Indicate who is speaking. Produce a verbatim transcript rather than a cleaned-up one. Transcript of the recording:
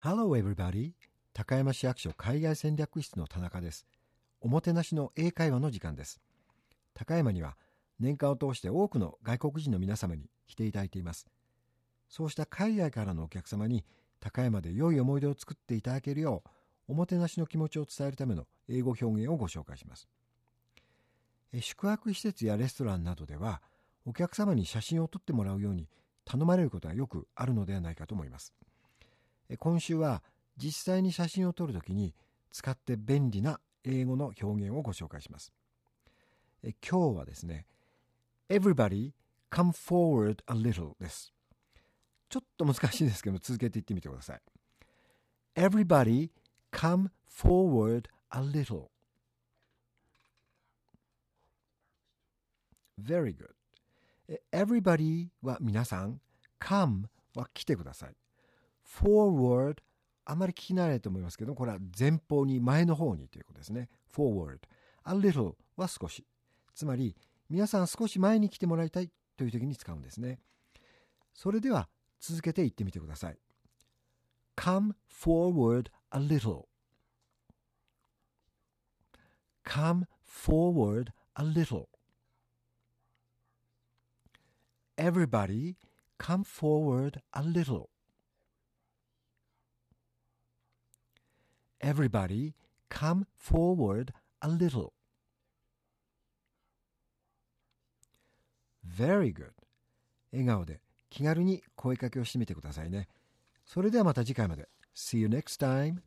Speaker 1: Hello everybody! 高山市役所海外戦略室の田中です。おもてなしの英会話の時間です。高山には年間を通して多くの外国人の皆様に来ていただいています。そうした海外からのお客様に高山で良い思い出を作っていただけるよう、おもてなしの気持ちを伝えるための英語表現をご紹介します。え宿泊施設やレストランなどでは、お客様に写真を撮ってもらうように頼まれることがよくあるのではないかと思います。今週は実際に写真を撮るときに使って便利な英語の表現をご紹介します。え今日はですね、Everybody come forward a little です。ちょっと難しいですけど続けて言ってみてください。Everybody come forward a little. Very good. Everybody は皆さん、come は来てください。forward あまり聞き慣れないと思いますけど、これは前方に前の方にということですね。forward a little は少し、つまり皆さん少し前に来てもらいたいという時に使うんですね。それでは続けて言ってみてください。 Come forward a little. Come forward a little. Everybody come forward a little.Everybody come forward a little. Very good. 笑顔で気軽に声かけをしてみてくださいね。それではまた次回まで。See you next time.